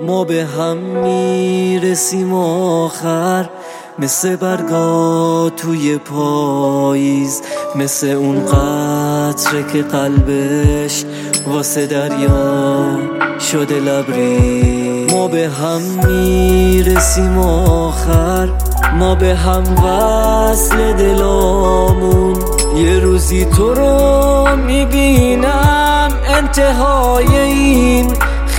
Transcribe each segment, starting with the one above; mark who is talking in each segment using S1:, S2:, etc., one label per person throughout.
S1: ما به هم میرسیم آخر، مثل برگا توی پاییز، مثل اون قطره که قلبش واسه دریا شده لبریز. ما به هم میرسیم آخر، ما به هم وصل دلامون. یه روزی تو رو میبینم انتهای این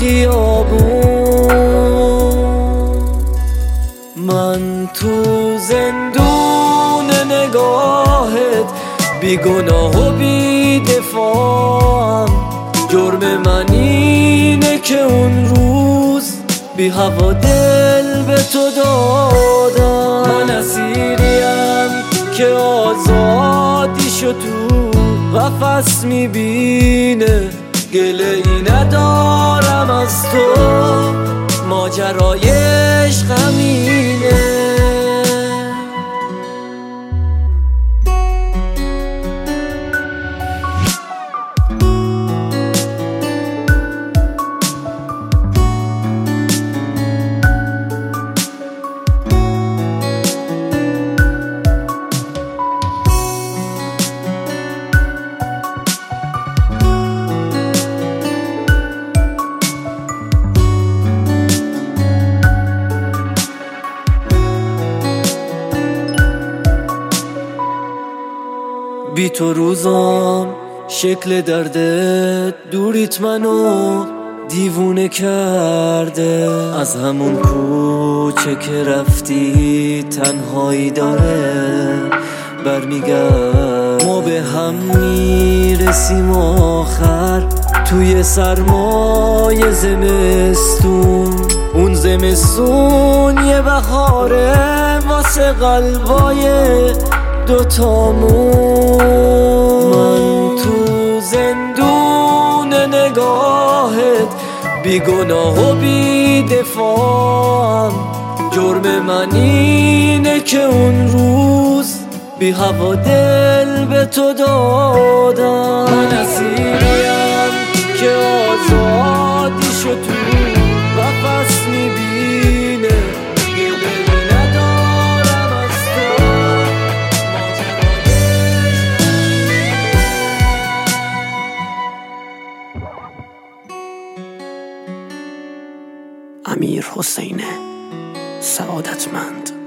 S1: خیابون. من تو زندون نگاهت بیگناه و بی‌دفاعم. جرم من اینه که اون روز بی هوا دل به تو دادم. من اسیریم که آزادیشو تو قفس میبینه. گله ای ندارم از تو، ماجرای عشق همینه. بی تو روزام شکل دردت، دوریت منو دیوونه کرده. از همون کوچه که رفتی تنهایی داره برمیگرد. ما به هم میرسیم آخر، توی سرمای زمستون. اون زمستون یه بهاره واسه قلبای دوتامون. من تو زندون نگاهت بیگناه و بی‌دفاعم. جرم من اینه که اون روز بی هوا دل به تو دادم. من اسیریم که آزادیشو تو قفس میبینه.
S2: امیر حسین سعادتمند.